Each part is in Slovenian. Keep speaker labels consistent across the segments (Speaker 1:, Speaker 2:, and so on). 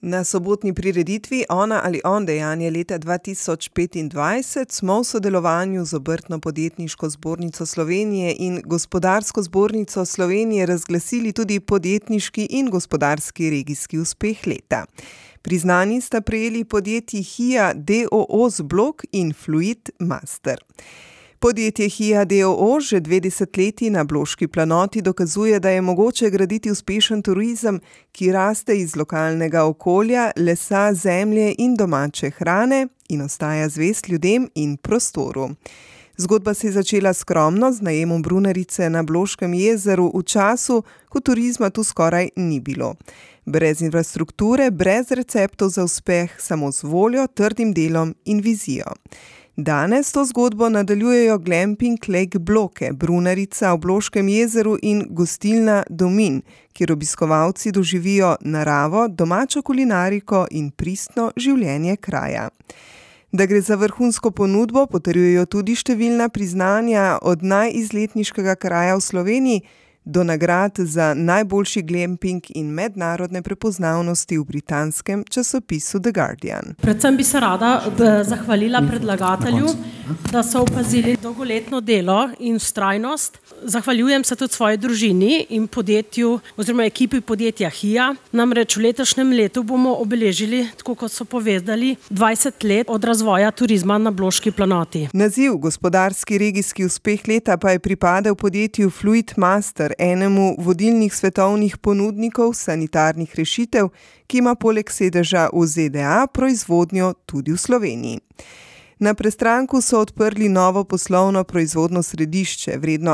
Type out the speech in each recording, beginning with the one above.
Speaker 1: Na sobotni prireditvi Ona ali on dejanje leta 2025 smo v sodelovanju z Obrtno-podjetniško zbornico Slovenije in Gospodarsko zbornico Slovenije razglasili tudi podjetniški in gospodarski regijski uspeh leta. Priznani sta prejeli podjetji HIA d.o.o. Zblok in Fluidmaster. Podjetje HIA d.o.o. že 2 desetletji na Bloški planoti dokazuje, da je mogoče graditi uspešen turizem, ki raste iz lokalnega okolja, lesa, zemlje in domače hrane in ostaja zvest ljudem in prostoru. Zgodba se je začela skromno z najemom brunarice na Bloškem jezeru v času, ko turizma tu skoraj ni bilo. Brez infrastrukture, brez receptov za uspeh, samo z voljo, trdim delom in vizijo. Danes to zgodbo nadaljujejo glamping Lake Bloke, brunarica v Bloškem jezeru in gostilna Domin, kjer obiskovalci doživijo naravo, domačo kulinariko in pristno življenje kraja. Da gre za vrhunsko ponudbo, potrjujejo tudi številna priznanja od najizletniškega kraja v Sloveniji do nagrad za najboljši glamping in mednarodne prepoznavnosti v britanskem časopisu The Guardian.
Speaker 2: Predvsem bi se rada zahvalila predlagatelju, da so opazili dolgoletno delo in vztrajnost. Zahvaljujem se tudi svoji družini in podjetju oziroma ekipi podjetja HIA. Namreč v letošnjem letu bomo obeležili, tako kot so povedali, 20 let od razvoja turizma na Bloški planoti.
Speaker 1: Naziv gospodarski regijski uspeh leta pa je pripadel podjetju Fluidmaster, enemu vodilnih svetovnih ponudnikov sanitarnih rešitev, ki ima poleg sedeža v ZDA proizvodnjo tudi v Sloveniji. Na Prestranku so odprli novo poslovno proizvodno središče, vredno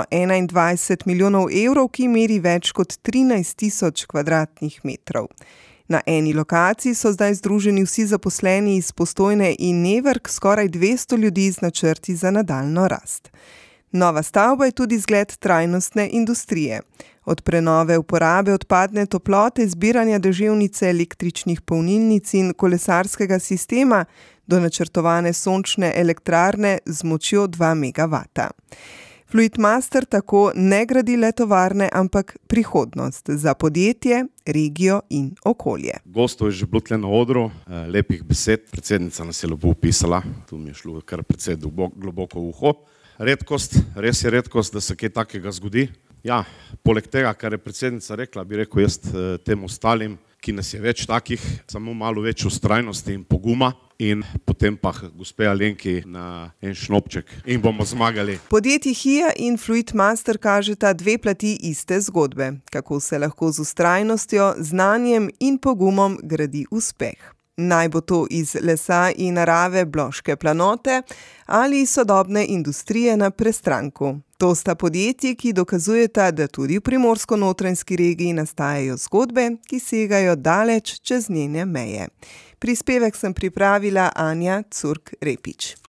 Speaker 1: 21 milijonov evrov, ki meri več kot 13 tisoč kvadratnih metrov. Na eni lokaciji so zdaj združeni vsi zaposleni iz Postojne in Nevrk, skoraj 200 ljudi z načrti za nadaljnjo rast. Nova stavba je tudi zgled trajnostne industrije. Od prenove uporabe odpadne toplote, zbiranja deževnice, električnih polnilnic in kolesarskega sistema do načrtovane sončne elektrarne z močjo 2 megavata. Fluidmaster tako ne gradi le tovarne, ampak prihodnost za podjetje, regijo in okolje.
Speaker 3: Gostov je že bilo tle na odru, lepih besed. Predsednica nas je lepo opisala, tu mi je šlo kar precej globoko v uho. Redkost, res je redkost, da se kaj takega zgodi. Ja, poleg tega, kar je predsednica rekla, bi rekel jaz tem ostalim, ki nas je več takih, samo malo več vztrajnosti in poguma in potem pa gospe Alenki na en šnopček in bomo zmagali.
Speaker 1: Podjetji HIA in Fluidmaster kažeta 2 plati iste zgodbe, kako se lahko z vztrajnostjo, znanjem in pogumom gradi uspeh. Naj bo to iz lesa in narave Bloške planote ali sodobne industrije na Prestranku. To sta podjetji, ki dokazujeta, da tudi v Primorsko-notranjski regiji nastajajo zgodbe, ki segajo daleč čez njene meje. Prispevek sem pripravila Anja Curk-Repič.